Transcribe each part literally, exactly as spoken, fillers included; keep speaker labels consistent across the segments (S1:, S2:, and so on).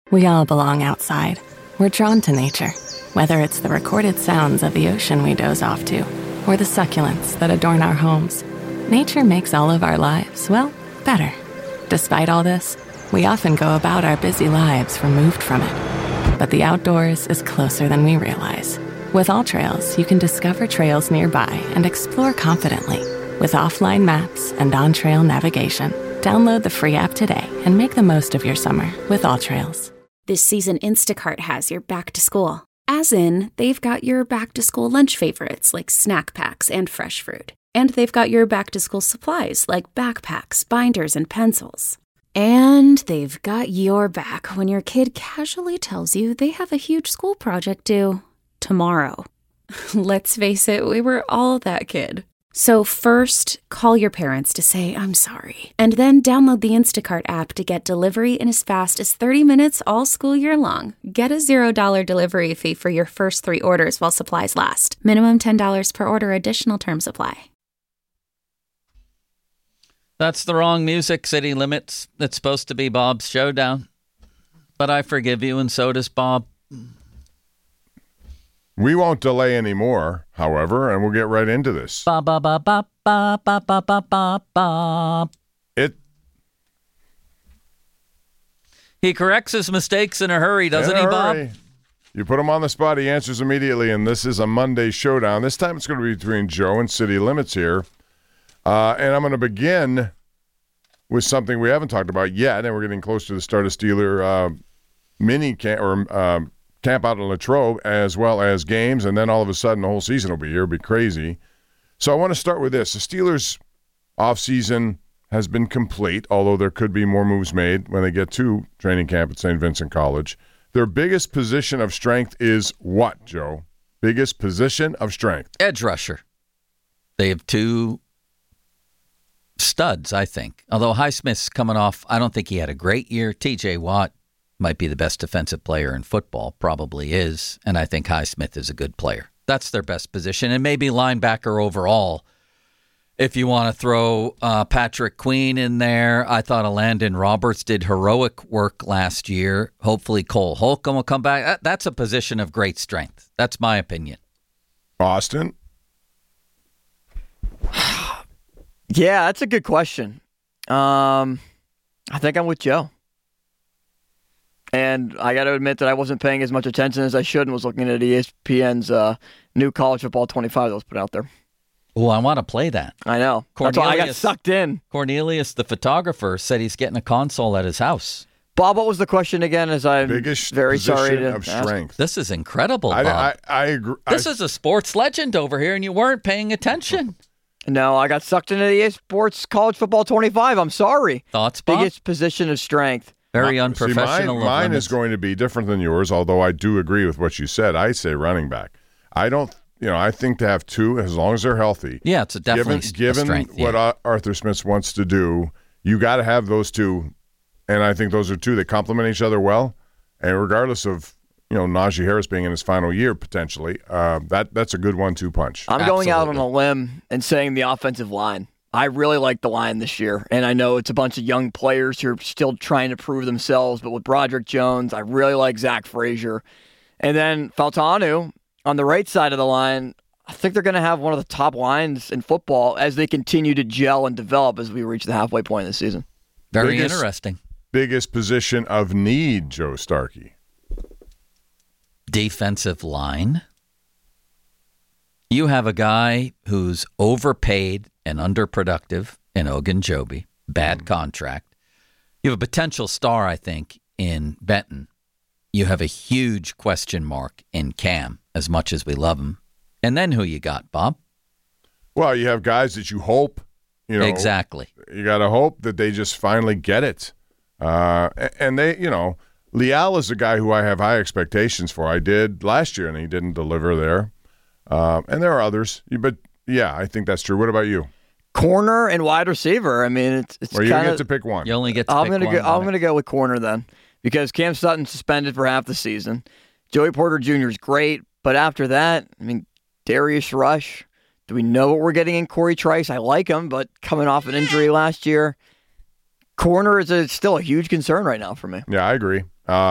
S1: We all belong outside. We're drawn to nature, whether it's the recorded sounds of the ocean we doze off to, or the succulents that adorn our homes. Nature makes all of our lives, well, better. Despite all this, we often go about our busy lives removed from it. But the outdoors is closer than we realize. With AllTrails, you can discover trails nearby and explore confidently. With offline maps and on-trail navigation, download the free app today and make the most of your summer with AllTrails.
S2: This season, Instacart has your back to school. As in, they've got your back to school lunch favorites like snack packs and fresh fruit. And they've got your back to school supplies like backpacks, binders, and pencils. And they've got your back when your kid casually tells you they have a huge school project due tomorrow. Let's face it, we were all that kid. So first, call your parents to say, I'm sorry. And then download the Instacart app to get delivery in as fast as thirty minutes all school year long. Get a zero dollar delivery fee for your first three orders while supplies last. Minimum ten dollars per order. Additional terms apply.
S3: That's the wrong music, City Limits. It's supposed to be Bob's Showdown. But I forgive you, and so does Bob.
S4: We won't delay anymore, however, and we'll get right into this.
S3: Ba ba ba ba ba ba ba ba ba ba.
S4: It.
S3: He corrects his mistakes in a hurry, doesn't he, Bob?
S4: You put him on the spot, he answers immediately, and this is a Monday showdown. This time it's going to be between Joe and City Limits here. Uh, and I'm going to begin with something we haven't talked about yet, and we're getting close to the start of Steeler uh, mini camp, or uh, camp out in Latrobe, as well as games, and then all of a sudden the whole season will be here. It'll be crazy. So I want to start with this. The Steelers' offseason has been complete, although there could be more moves made when they get to training camp at Saint Vincent College. Their biggest position of strength is what, Joe? Biggest position of strength?
S3: Edge rusher. They have two studs, I think. Although Highsmith's coming off, I don't think he had a great year. T J Watt might be the best defensive player in football, probably is, and I think Highsmith is a good player. That's their best position, and maybe linebacker overall. If you want to throw uh, Patrick Queen in there, I thought Landon Roberts did heroic work last year. Hopefully Cole Holcomb will come back. That, that's a position of great strength. That's my opinion.
S4: Austin?
S5: Yeah, that's a good question. Um, I think I'm with Joe. And I got to admit that I wasn't paying as much attention as I should and was looking at E S P N's uh, new College Football twenty-five that was put out there.
S3: Oh, I want to play that.
S5: I know. That's why I got sucked in.
S3: Cornelius, the photographer, said he's getting a console at his house.
S5: Bob, what was the question again? As I'm
S4: Biggest
S5: very sorry to
S4: of
S5: ask.
S4: strength.
S3: This is incredible, Bob.
S4: I, I, I agree.
S3: This
S4: I,
S3: is a sports legend over here, and you weren't paying attention.
S5: No, I got sucked into the E A Sports College Football twenty-five. I'm sorry.
S3: Thoughts, Bob?
S5: Biggest position of strength.
S3: Very
S4: uh,
S3: unprofessional.
S4: See, mine mine is going to be different than yours, although I do agree with what you said. I say running back. I don't, you know, I think to have two, as long as they're healthy.
S3: Yeah, it's a definitely
S4: Given, given
S3: a strength,
S4: what
S3: yeah.
S4: Arthur Smith wants to do, you got to have those two, and I think those are two that complement each other well. And regardless of, you know, Najee Harris being in his final year potentially, uh, that that's a good one-two punch.
S5: I'm
S3: Absolutely.
S5: going out on a limb and saying the offensive line. I really like the line this year, and I know it's a bunch of young players who are still trying to prove themselves, but with Broderick Jones, I really like Zach Frazier. And then Faltanu on the right side of the line, I think they're going to have one of the top lines in football as they continue to gel and develop as we reach the halfway point of the season.
S3: Very
S4: Biggest-
S3: interesting.
S4: Biggest position of need, Joe Starkey.
S3: Defensive line. You have a guy who's overpaid and underproductive in Ogunjobi. Bad contract. You have a potential star, I think, in Benton. You have a huge question mark in Cam, as much as we love him. And then who you got, Bob?
S4: Well, you have guys that you hope, you know.
S3: Exactly.
S4: You got to hope that they just finally get it. Uh, and they, you know, Leal is a guy who I have high expectations for. I did last year, and he didn't deliver there. Um, and there are others, but yeah, I think that's true. What about you?
S5: Corner and wide receiver. I mean, it's it's
S4: Well, you
S5: kind
S4: get
S5: of.
S4: to pick one.
S3: You only get to
S5: I'm
S3: pick
S5: gonna
S3: one.
S5: go. I'm
S3: right?
S5: gonna go with corner then, because Cam Sutton suspended for half the season. Joey Porter Junior is great, but after that, I mean, Darius Rush. Do we know what we're getting in Corey Trice? I like him, but coming off an injury last year, corner is a, still a huge concern right now for me.
S4: Yeah, I agree. Uh,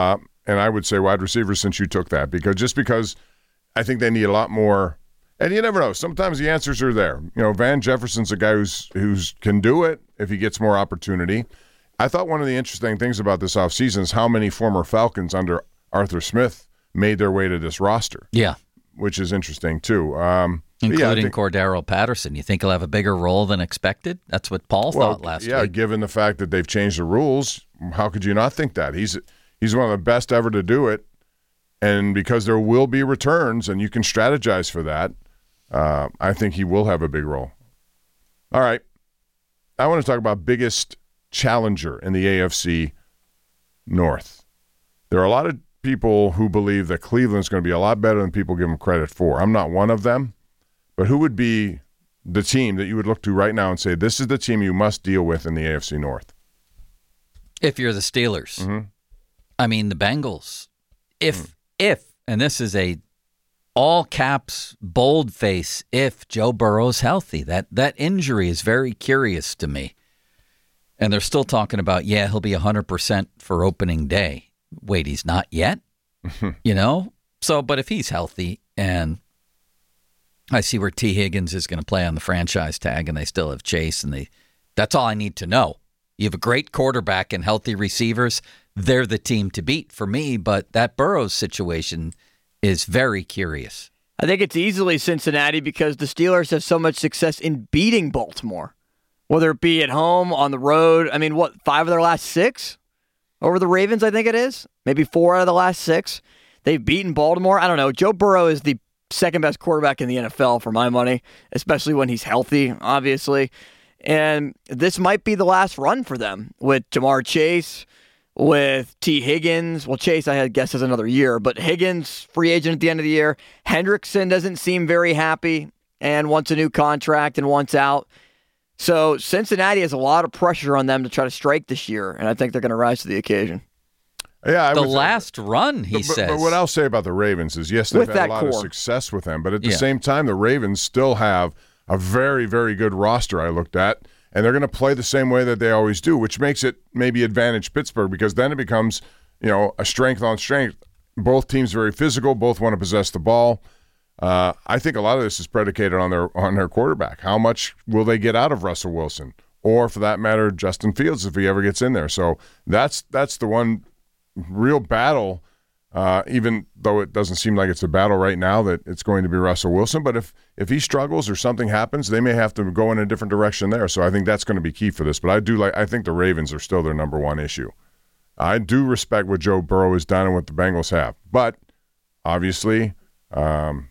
S4: and I would say wide receiver since you took that, because just because I think they need a lot more, and you never know. Sometimes the answers are there. You know, Van Jefferson's a guy who's who's can do it if he gets more opportunity. I thought one of the interesting things about this offseason is how many former Falcons under Arthur Smith made their way to this roster.
S3: Yeah.
S4: Which is interesting, too. Um,
S3: Including
S4: yeah, think,
S3: Cordero Patterson. You think he'll have a bigger role than expected? That's what Paul
S4: well,
S3: thought last
S4: yeah,
S3: week.
S4: Yeah, given the fact that they've changed the rules, how could you not think that? He's he's one of the best ever to do it. And because there will be returns and you can strategize for that, uh, I think he will have a big role. All right. I want to talk about biggest challenger in the A F C North. There are a lot of people who believe that Cleveland's going to be a lot better than people give them credit for. I'm not one of them, but who would be the team that you would look to right now and say, this is the team you must deal with in the A F C North?
S3: If you're the Steelers.
S4: Mm-hmm.
S3: I mean, the Bengals. If,
S4: mm.
S3: if, and this is a all caps, bold face, if Joe Burrow's healthy. That, that injury is very curious to me. And they're still talking about, yeah, he'll be one hundred percent for opening day. Wait, he's not yet? You know? So, but if he's healthy, and I see where T. Higgins is going to play on the franchise tag, and they still have Chase, and they that's all I need to know. You have a great quarterback and healthy receivers. They're the team to beat for me, but that Burrows situation is very curious.
S5: I think it's easily Cincinnati because the Steelers have so much success in beating Baltimore, whether it be at home, on the road. I mean, what, five of their last six? Over the Ravens, I think it is. Maybe four out of the last six. They've beaten Baltimore. I don't know. Joe Burrow is the second best quarterback in the N F L for my money, especially when he's healthy, obviously. And this might be the last run for them with Jamar Chase, with T. Higgins. Well, Chase, I had guess is another year, but Higgins, free agent at the end of the year. Hendrickson doesn't seem very happy and wants a new contract and wants out. So Cincinnati has a lot of pressure on them to try to strike this year, and I think they're going to rise to the occasion.
S4: Yeah, I
S3: the
S4: was,
S3: last uh, run, he
S4: but,
S3: says.
S4: But what I'll say about the Ravens is, yes, they've
S5: with
S4: had a lot
S5: core.
S4: of success with them, but at the
S3: yeah.
S4: same time, the Ravens still have a very, very good roster I looked at, and they're going to play the same way that they always do, which makes it maybe advantage Pittsburgh, because then it becomes, you know, a strength on strength. Both teams very physical, both want to possess the ball. Uh, I think a lot of this is predicated on their on their quarterback. How much will they get out of Russell Wilson? Or, for that matter, Justin Fields, if he ever gets in there. So that's that's the one real battle, uh, even though it doesn't seem like it's a battle right now, that it's going to be Russell Wilson. But if, if he struggles or something happens, they may have to go in a different direction there. So I think that's going to be key for this. But I do like I think the Ravens are still their number one issue. I do respect what Joe Burrow has done and what the Bengals have. But, obviously, um,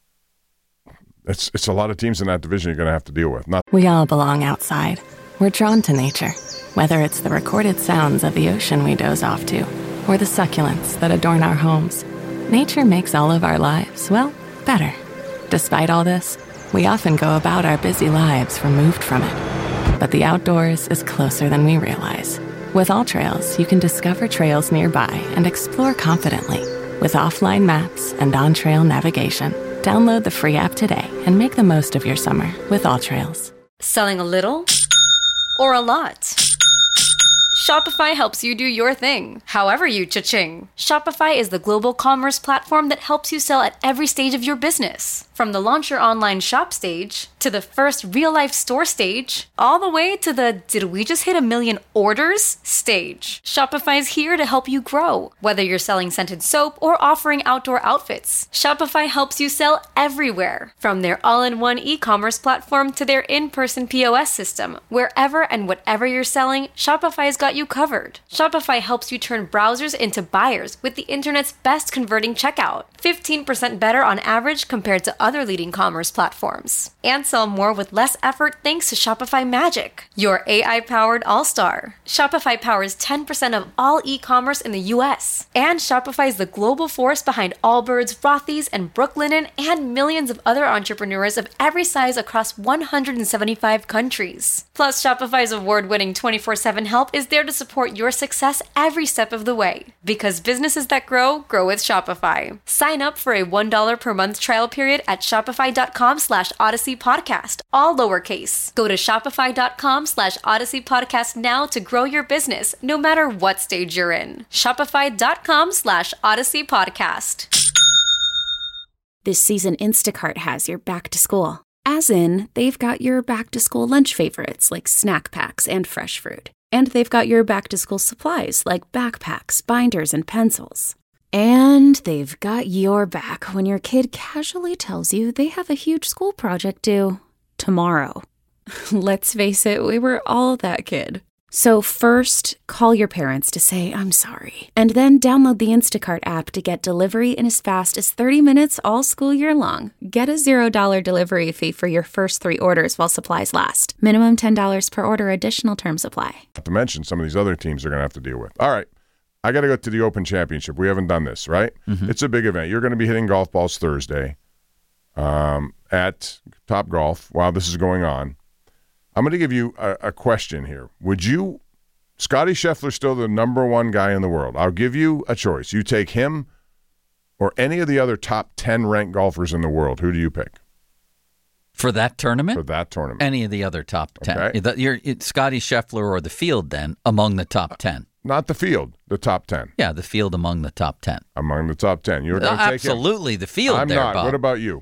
S4: it's, it's a lot of teams in that division you're going to have to deal with. Not-
S1: We all belong outside. We're drawn to nature, whether it's the recorded sounds of the ocean we doze off to, or the succulents that adorn our homes. Nature makes all of our lives, well, better. Despite all this, we often go about our busy lives removed from it. But the outdoors is closer than we realize. With AllTrails, you can discover trails nearby and explore confidently. With offline maps and on-trail navigation, download the free app today and make the most of your summer with AllTrails.
S6: Selling a little or a lot? Shopify helps you do your thing, however you cha-ching. Shopify is the global commerce platform that helps you sell at every stage of your business. From the launch your online shop stage, to the first real-life store stage, all the way to the did we just hit a million orders stage. Shopify's here to help you grow. Whether you're selling scented soap or offering outdoor outfits, Shopify helps you sell everywhere. From their all-in-one e-commerce platform to their in-person P O S system, wherever and whatever you're selling, Shopify's got you covered. Shopify helps you turn browsers into buyers with the internet's best converting checkout. fifteen percent better on average compared to other leading commerce platforms. And sell more with less effort thanks to Shopify Magic, your A I-powered all-star. Shopify powers ten percent of all e-commerce in the U S. And Shopify is the global force behind Allbirds, Rothy's, and Brooklinen, and millions of other entrepreneurs of every size across one hundred seventy-five countries. Plus, Shopify's award-winning twenty-four seven help is there to support your success every step of the way. Because businesses that grow, grow with Shopify. Sign up for a one dollar per month trial period at shopify.com slash Odyssey Podcast, all lowercase. Go to shopify.com slash Odyssey Podcast now to grow your business, no matter what stage you're in. Shopify.com slash Odyssey Podcast.
S2: This season, Instacart has your back to school. As in, they've got your back to school lunch favorites like snack packs and fresh fruit. And they've got your back to school supplies like backpacks, binders, and pencils. And they've got your back when your kid casually tells you they have a huge school project due tomorrow. Let's face it, we were all that kid. So first, call your parents to say, I'm sorry. And then download the Instacart app to get delivery in as fast as thirty minutes all school year long. Get a zero dollar delivery fee for your first three orders while supplies last. Minimum ten dollars per order. Additional terms apply.
S4: Not to mention some of these other teams are going to have to deal with. All right. I got to go to the Open Championship. We haven't done this, right? Mm-hmm. It's a big event. You're going to be hitting golf balls Thursday um, at Top Golf while this is going on. I'm going to give you a, a question here. Would you, Scotty Scheffler's still the number one guy in the world. I'll give you a choice. You take him or any of the other top ten ranked golfers in the world. Who do you pick?
S3: For that tournament?
S4: For that tournament.
S3: Any of the other top ten.
S4: Okay.
S3: The, you're, it's Scotty Scheffler or the field then among the top ten.
S4: Not the field, the top ten.
S3: Yeah, the field among the top ten.
S4: Among the top ten. You're going to
S3: uh,
S4: take him?
S3: Absolutely, the field
S4: I'm
S3: there,
S4: not.
S3: Bob.
S4: What about you?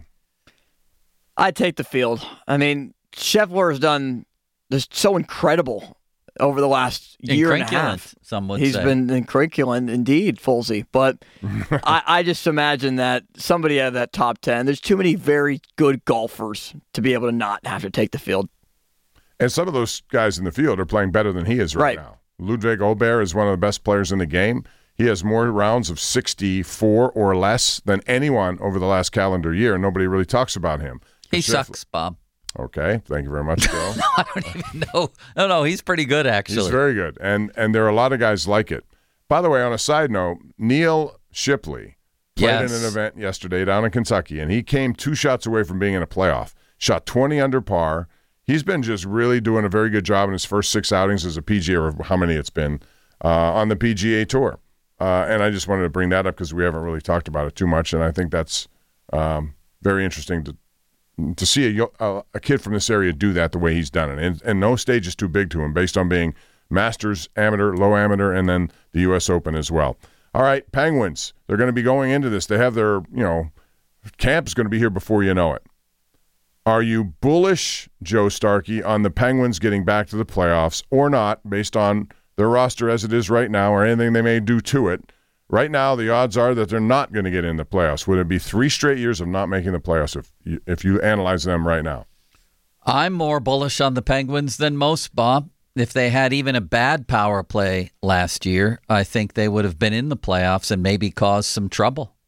S5: I'd take the field. I mean, Scheffler has done this so incredible over the last year and a half.
S3: Some would
S5: He's
S3: say.
S5: been incrinculant indeed, Folsey. But I, I just imagine that somebody out of that top ten, there's too many very good golfers to be able to not have to take the field.
S4: And some of those guys in the field are playing better than he is right,
S5: right.
S4: now. Ludwig Aubert is one of the best players in the game. He has more rounds of sixty-four or less than anyone over the last calendar year, and nobody really talks about him.
S3: He
S4: Scheffler.
S3: sucks, Bob.
S4: Okay, thank you very much, Joe.
S3: no, I don't even know. No, no, he's pretty good, actually.
S4: He's very good, and and there are a lot of guys like it. By the way, on a side note, Neil Shipley played
S3: yes.
S4: in an event yesterday down in Kentucky, and he came two shots away from being in a playoff. Shot twenty under par. He's been just really doing a very good job in his first six outings as a P G A, or how many it's been, uh, on the P G A Tour. Uh, and I just wanted to bring that up because we haven't really talked about it too much, and I think that's um, very interesting to to see a, a, a kid from this area do that the way he's done it. And, and no stage is too big to him based on being Masters, Amateur, Low Amateur, and then the U S Open as well. All right, Penguins, they're going to be going into this. They have their, you know, camp's going to be here before you know it. Are you bullish, Joe Starkey, on the Penguins getting back to the playoffs or not, based on their roster as it is right now or anything they may do to it? Right now, the odds are that they're not going to get in the playoffs. Would it be three straight years of not making the playoffs if you, if you analyze them right now?
S3: I'm more bullish on the Penguins than most, Bob. If they had even a bad power play last year, I think they would have been in the playoffs and maybe caused some trouble.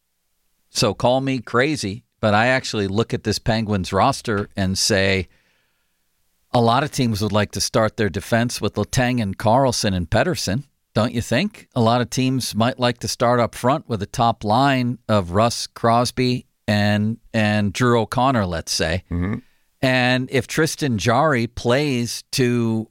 S3: So call me crazy, but I actually look at this Penguins roster and say a lot of teams would like to start their defense with Letang and Carlson and Pettersson. Don't you think? A lot of teams might like to start up front with a top line of Russ Crosby and and Drew O'Connor, let's say. Mm-hmm. And if Tristan Jarry plays to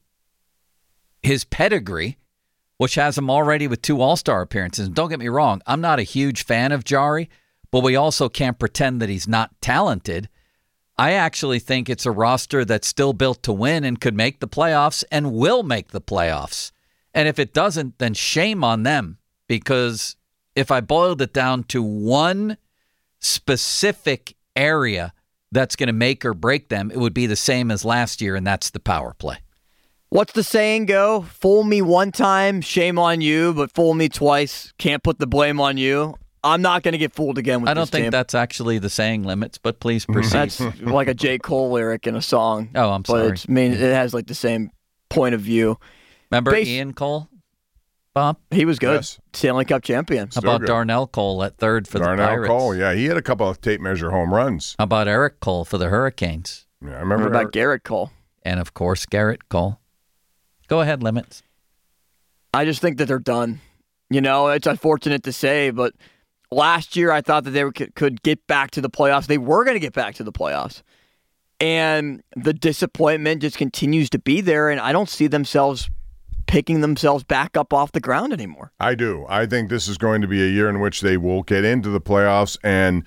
S3: his pedigree, which has him already with two All-Star appearances, and don't get me wrong, I'm not a huge fan of Jarry, but we also can't pretend that he's not talented. I actually think it's a roster that's still built to win and could make the playoffs and will make the playoffs. And if it doesn't, then shame on them, because if I boiled it down to one specific area that's going to make or break them, it would be the same as last year, and that's the power play.
S5: What's the saying go? Fool me one time, shame on you, but fool me twice, can't put the blame on you. I'm not going to get fooled again with this
S3: I don't think
S5: team.
S3: that's actually the saying limits, but please proceed.
S5: That's like a J. Cole lyric in a song.
S3: Oh, I'm
S5: but
S3: sorry.
S5: It's, I mean, it has like the same point of view.
S3: Remember
S5: Base-
S3: Ian Cole, Bob?
S5: He was good.
S4: Yes.
S5: Stanley Cup champion.
S3: How
S4: Still
S3: about
S4: good.
S3: Darnell Cole at third for
S4: Darnell
S3: the Pirates?
S4: Cole, yeah, he had a couple of tape measure home runs.
S3: How about Eric Cole for the Hurricanes?
S4: Yeah, I
S5: What
S4: remember
S5: about
S4: Eric-
S5: Garrett Cole?
S3: And, of course, Garrett Cole. Go ahead, Limits.
S5: I just think that they're done. You know, it's unfortunate to say, but last year I thought that they could, could get back to the playoffs. They were going to get back to the playoffs. And the disappointment just continues to be there, and I don't see themselves picking themselves back up off the ground anymore.
S4: I do. I think this is going to be a year in which they will get into the playoffs and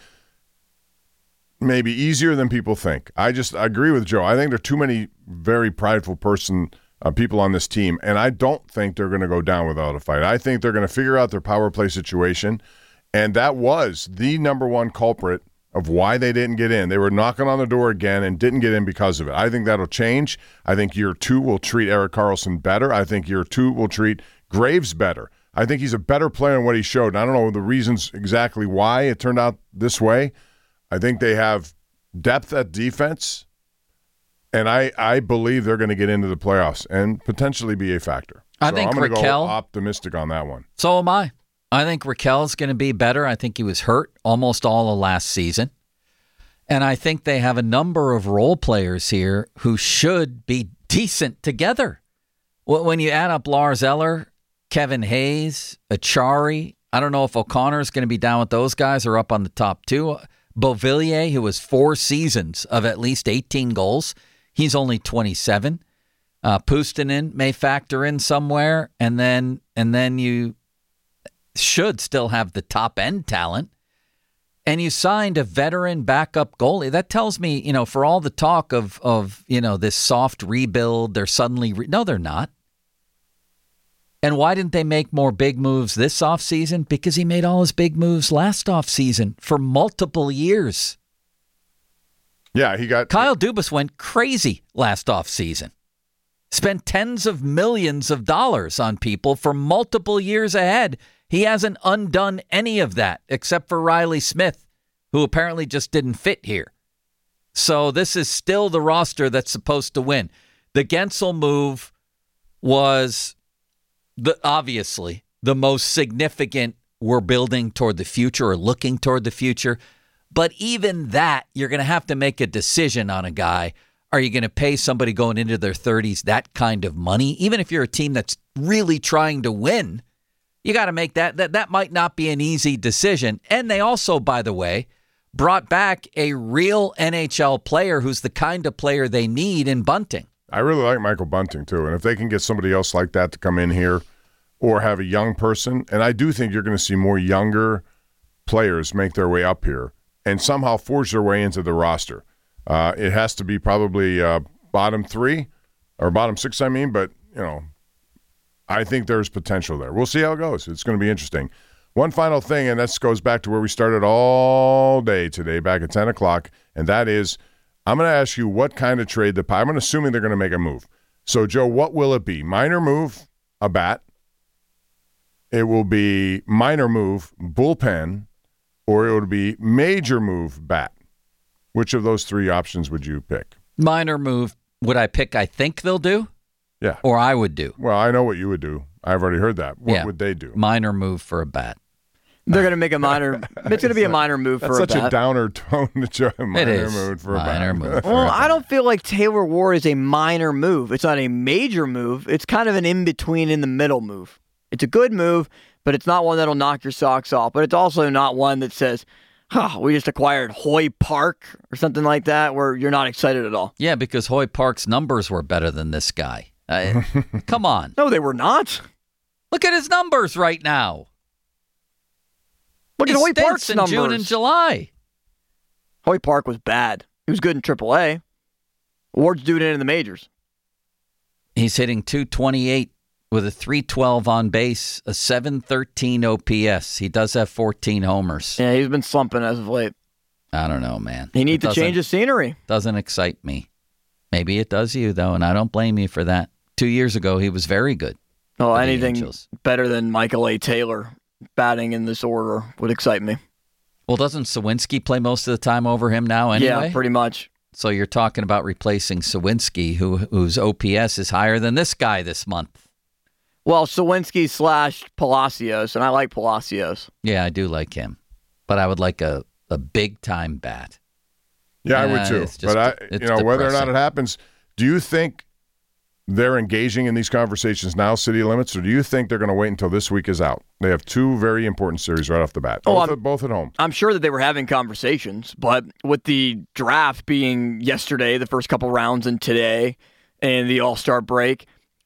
S4: maybe easier than people think. I just agree with Joe. I think there are too many very prideful person uh, people on this team, and I don't think they're going to go down without a fight. I think they're going to figure out their power play situation, and that was the number one culprit of why they didn't get in. They were knocking on the door again and didn't get in because of it. I think that'll change. I think year two will treat Erik Karlsson better. I think year two will treat Graves better. I think he's a better player than what he showed. And I don't know the reasons exactly why it turned out this way. I think they have depth at defense, and I, I believe they're going to get into the playoffs and potentially be a factor.
S3: I
S4: so
S3: think
S4: I'm going to
S3: Raquel,
S4: go optimistic on that one.
S3: So am I. I think Raquel's going to be better. I think he was hurt almost all of last season. And I think they have a number of role players here who should be decent together. When you add up Lars Eller, Kevin Hayes, Achari, I don't know if O'Connor's going to be down with those guys or up on the top two. Beauvillier, who was four seasons of at least eighteen goals, he's only twenty-seven. Uh, Puustinen may factor in somewhere, and then and then you should still have the top end talent. And you signed a veteran backup goalie. That tells me, you know, for all the talk of of you know this soft rebuild, they're suddenly re- no, they're not. And why didn't they make more big moves this offseason? Because he made all his big moves last offseason for multiple years.
S4: Yeah, he got...
S3: Kyle Dubas went crazy last offseason. Spent tens of millions of dollars on people for multiple years ahead. He hasn't undone any of that except for Riley Smith, who apparently just didn't fit here. So this is still the roster that's supposed to win. The Gensel move was... The, obviously, the most significant, we're building toward the future or looking toward the future. But even that, you're going to have to make a decision on a guy. Are you going to pay somebody going into their thirties that kind of money? Even if you're a team that's really trying to win, you got to make that, that. That might not be an easy decision. And they also, by the way, brought back a real N H L player who's the kind of player they need in Bunting.
S4: I really like Michael Bunting, too. And if they can get somebody else like that to come in here or have a young person, and I do think you're going to see more younger players make their way up here and somehow forge their way into the roster. Uh, it has to be probably uh, bottom three or bottom six, I mean, but, you know, I think there's potential there. We'll see how it goes. It's going to be interesting. One final thing, and this goes back to where we started all day today, back at ten o'clock, and that is I'm going to ask you what kind of trade the – I'm assuming they're going to make a move. So, Joe, what will it be? Minor move, a bat. It will be minor move, bullpen, or it would be major move, bat. Which of those three options would you pick?
S3: Minor move. Would I pick I think they'll do?
S4: Yeah.
S3: Or I would do?
S4: Well, I know what you would do. I've already heard that. What
S3: yeah.
S4: would they do?
S3: Minor move for a bat.
S5: They're going to make a minor. It's going to be a minor move for a bat.
S4: That's such a downer tone to Joe. Minor
S3: it is.
S4: move for
S3: minor
S4: a bat.
S3: Move for
S5: well,
S3: a
S5: I don't feel like Taylor Ward is a minor move. It's not a major move. It's kind of an in-between, in the middle move. It's a good move, but it's not one that'll knock your socks off. But it's also not one that says, huh, we just acquired Hoy Park or something like that, where you're not excited at all.
S3: Yeah, because Hoy Park's numbers were better than this guy. Uh, come on.
S5: No, they were not.
S3: Look at his numbers right now.
S5: Look
S3: He
S5: at Hoy
S3: stinks
S5: Park's
S3: in
S5: numbers.
S3: June and July.
S5: Hoy Park was bad. He was good in triple A. Ward's doing it in the majors.
S3: He's hitting two twenty-eight with a three twelve on base, a seven thirteen O P S. He does have fourteen homers.
S5: Yeah, he's been slumping as of late.
S3: I don't know, man.
S5: He needs to change his scenery.
S3: Doesn't excite me. Maybe it does you, though, and I don't blame you for that. Two years ago, he was very good.
S5: Oh, anything better than Michael A. Taylor batting in this order would excite me.
S3: Well, doesn't Sawinski play most of the time over him now anyway?
S5: Yeah, pretty much.
S3: So you're talking about replacing Sawinski, who whose O P S is higher than this guy this month.
S5: Well, Sawinski slash Palacios, and I like Palacios.
S3: Yeah, I do like him. But I would like a, a big-time bat.
S4: Yeah,
S3: uh,
S4: I would too.
S3: Just,
S4: but, I, you know,
S3: depressing.
S4: whether or not it happens, do you think they're engaging in these conversations now, City Limits, or do you think they're going to wait until this week is out? They have two very important series right off the bat, both,
S5: oh,
S4: at, both at home.
S5: I'm sure that they were having conversations, but with the draft being yesterday, the first couple rounds, and today, and the All-Star break,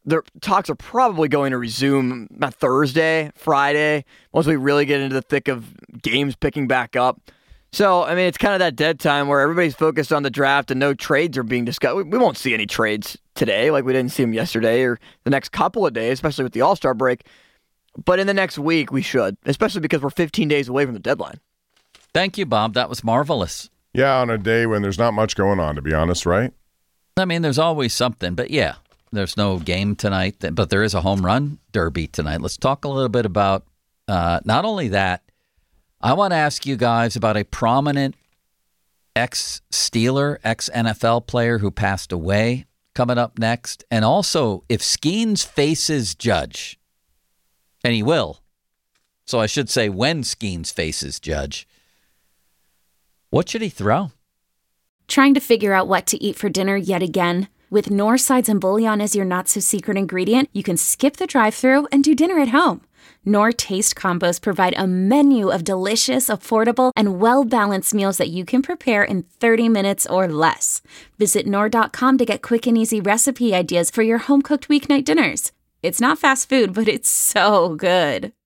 S5: the talks are probably going to resume about Thursday, Friday, once we really get into the thick of games picking back up. So, I mean, it's kind of that dead time where everybody's focused on the draft and no trades are being discussed. We, we won't see any trades today like we didn't see them yesterday or the next couple of days, especially with the All-Star break. But in the next week, we should, especially because we're fifteen days away from the deadline.
S3: Thank you, Bob. That was marvelous.
S4: Yeah, on a day when there's not much going on, to be honest, right?
S3: I mean, there's always something, but yeah, there's no game tonight, but there is a home run derby tonight. Let's talk a little bit about uh, not only that, I want to ask you guys about a prominent ex-Steeler, ex-N F L player who passed away coming up next. And also, if Skeens faces Judge, and he will, so I should say when Skeens faces Judge, what should he throw?
S2: Trying to figure out what to eat for dinner yet again? With Knorr sides and bouillon as your not-so-secret ingredient, you can skip the drive-thru and do dinner at home. Knorr Taste Combos provide a menu of delicious, affordable, and well-balanced meals that you can prepare in thirty minutes or less. Visit Knorr dot com to get quick and easy recipe ideas for your home-cooked weeknight dinners. It's not fast food, but it's so good.